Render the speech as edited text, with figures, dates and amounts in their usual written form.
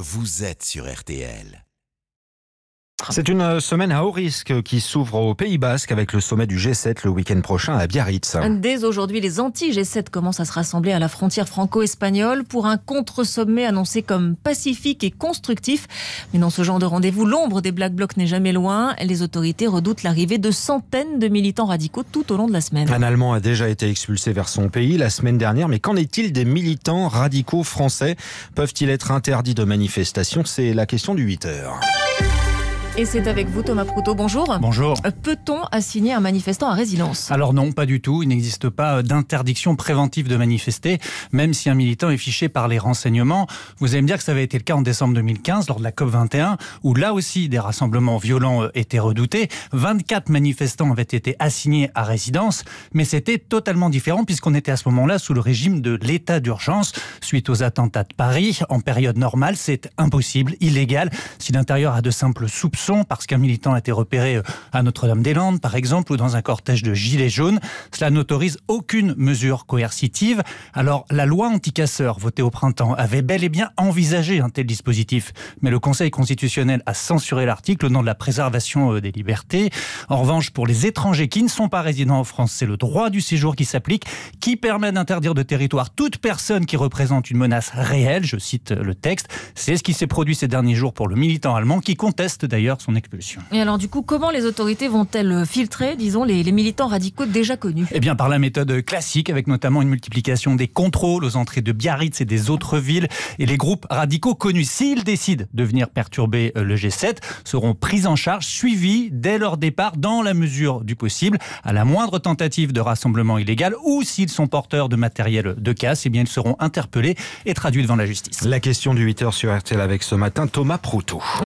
vous êtes sur RTL. C'est une semaine à haut risque qui s'ouvre au Pays Basque avec le sommet du G7 le week-end prochain à Biarritz. Dès aujourd'hui, les anti-G7 commencent à se rassembler à la frontière franco-espagnole pour un contre-sommet annoncé comme pacifique et constructif. Mais dans ce genre de rendez-vous, l'ombre des Black Blocs n'est jamais loin. Les autorités redoutent l'arrivée de centaines de militants radicaux tout au long de la semaine. Un Allemand a déjà été expulsé vers son pays la semaine dernière. Mais qu'en est-il des militants radicaux français ? Peuvent-ils être interdits de manifestation ? C'est la question du 8h. Et c'est avec vous Thomas Proutot, bonjour. Bonjour. Peut-on assigner un manifestant à résidence ? Alors non, pas du tout. Il n'existe pas d'interdiction préventive de manifester, même si un militant est fiché par les renseignements. Vous allez me dire que ça avait été le cas en décembre 2015, lors de la COP21, où là aussi des rassemblements violents étaient redoutés. 24 manifestants avaient été assignés à résidence, mais c'était totalement différent puisqu'on était à ce moment-là sous le régime de l'état d'urgence suite aux attentats de Paris. En période normale, c'est impossible, illégal, si l'intérieur a de simples soupçons, parce qu'un militant a été repéré à Notre-Dame-des-Landes, par exemple, ou dans un cortège de gilets jaunes. Cela n'autorise aucune mesure coercitive. Alors, la loi anti-casseurs, votée au printemps, avait bel et bien envisagé un tel dispositif. Mais le Conseil constitutionnel a censuré l'article au nom de la préservation des libertés. En revanche, pour les étrangers qui ne sont pas résidents en France, c'est le droit du séjour qui s'applique, qui permet d'interdire de territoire toute personne qui représente une menace réelle. Je cite le texte. C'est ce qui s'est produit ces derniers jours pour le militant allemand, qui conteste d'ailleurs son expulsion. Et alors du coup, comment les autorités vont-elles filtrer, disons, les militants radicaux déjà connus ? Eh bien par la méthode classique, avec notamment une multiplication des contrôles aux entrées de Biarritz et des autres villes. Et les groupes radicaux connus, s'ils décident de venir perturber le G7, seront pris en charge, suivis dès leur départ dans la mesure du possible. À la moindre tentative de rassemblement illégal ou s'ils sont porteurs de matériel de casse, eh bien ils seront interpellés et traduits devant la justice. La question du 8h sur RTL avec ce matin Thomas Proutot.